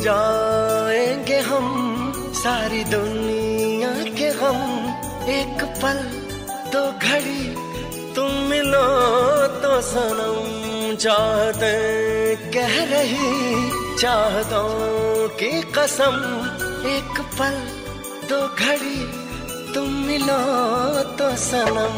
जाएंगे हम सारी दुनिया के गम, एक पल दो घड़ी तुम मिलो तो सनम। चाहते कह रही चाहतों की कसम, एक पल दो घड़ी तुम मिलो तो सनम।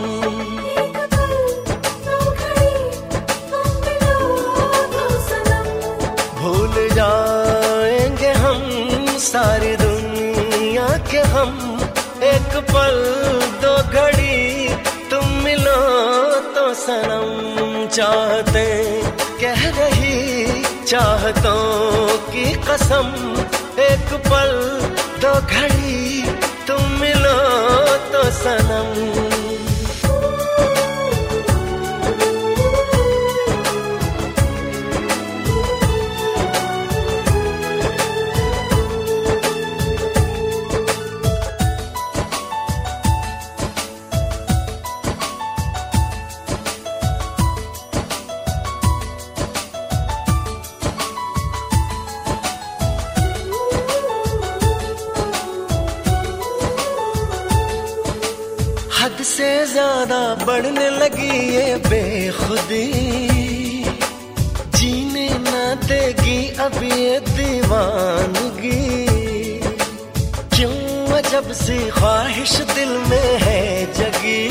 भूल जाएंगे हम सारी दुनिया के हम, एक पल दो घड़ी तुम मिलो तो सनम। चाहते कह रही चाहतों की कसम, एक पल दो घड़ी तुम मिलो तो सनम। हद से ज्यादा बढ़ने लगी ये बेखुदी, जीने ना देगी अब ये दीवानगी। क्यों अजब सी ख्वाहिश दिल में है जगी,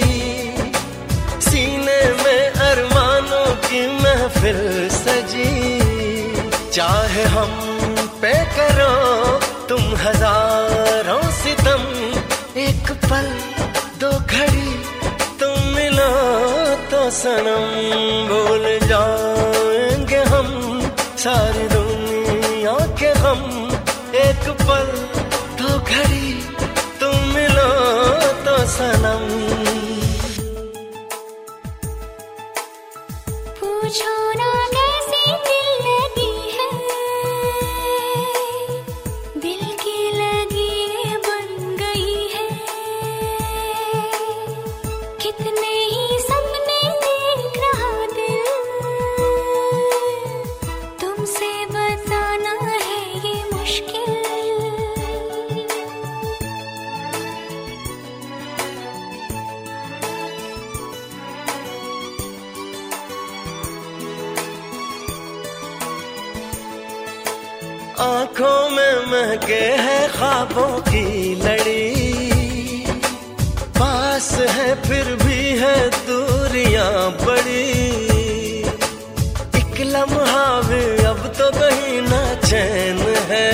सीने में अरमानों की महफिल सजी। चाहे हम पे करो तुम हजारों सितम, एक पल दो घड़ी तुम मिलो तो सनम। भूल जाएंगे हम सारी दुनिया के गम, एक पल दो घड़ी तुम मिलो तो सनम। पूछो ना कैसी दिल लगी है, दिल की लगी बन गई है। कितने ही सपने देख रहा दिल, तुमसे बताना है ये मुश्किल। आंखों में महके है ख्वाबों की लड़ी, पास है फिर भी है दूरियां बड़ी। एक लम्हा भी अब तो कहीं ना चैन है,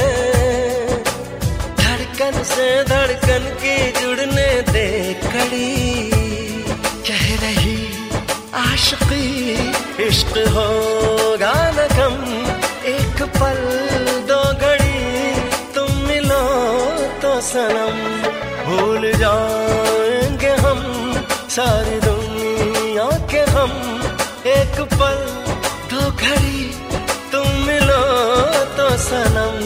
धड़कन से धड़कन की जुड़ने दे कड़ी। कह रही आशिकी इश्क होगा न कम, एक पल दो घड़ी तुम मिलो तो सनम। भूल जाएंगे हम सारी दुनिया के हम, एक पल दो घड़ी तुम मिलो तो सनम।